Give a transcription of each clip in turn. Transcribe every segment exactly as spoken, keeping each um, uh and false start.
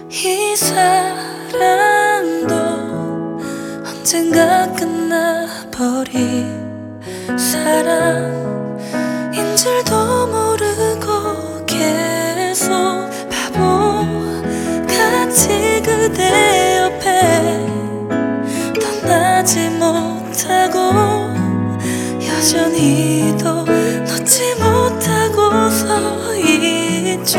이 사랑도 언젠가 끝나버릴 사랑인 줄도 모르고 계속 바보같이 그대 옆에 떠나지 못하고 여전히도 놓지 못하고 서 있죠.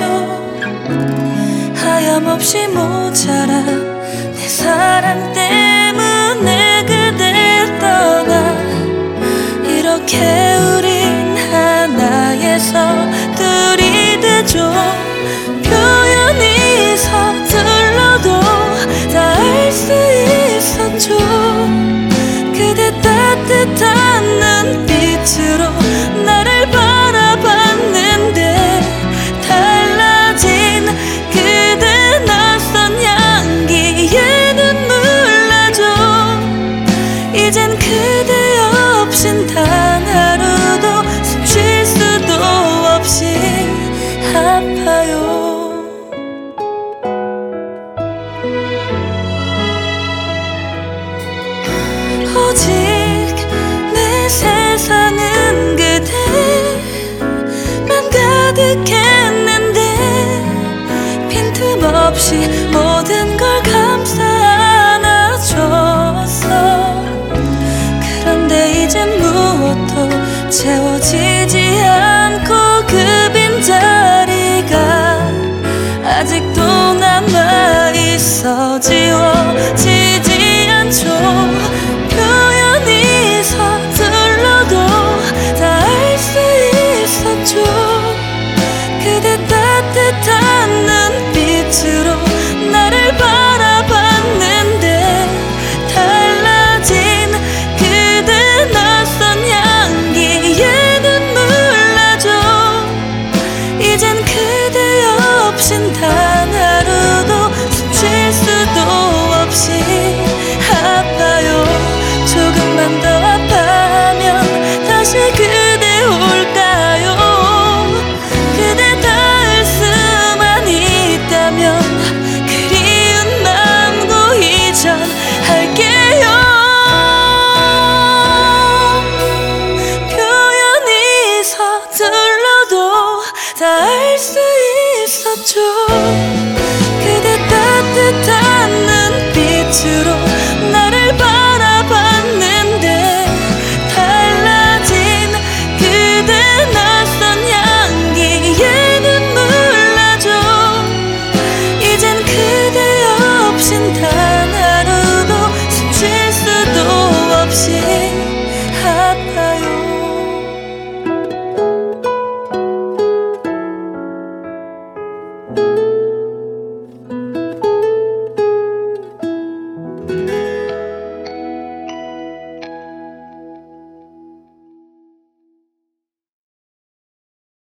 하염없이 모자란 내 사랑 때문에 그댈 떠나 이렇게 우린 하나에서 둘이 되죠. 표현이 서툴러도 다 알 수 있었죠. 그대 따뜻한 눈빛으로 나를 바라봤는데 달라진 그대 낯선 향기에 눈물 나죠. 이젠 그대 없인 단 하루도 숨 쉴 수도 없이 아파요. 오직 내 세상은 그대만 가득했는데 빈틈없이 모든 걸 감싸 안아줬어. 그런데 이젠 무엇도 채워지지 않고 그 빈자리가 아직도 남아있어. 지워지지 않죠. 표현이 서툴러도 다 알 수 있었죠. 그대 따뜻한 눈빛으로 나를 바라봤는데 달라진 그대 낯선 향기에 눈물 나죠. 이젠 그대 없인 다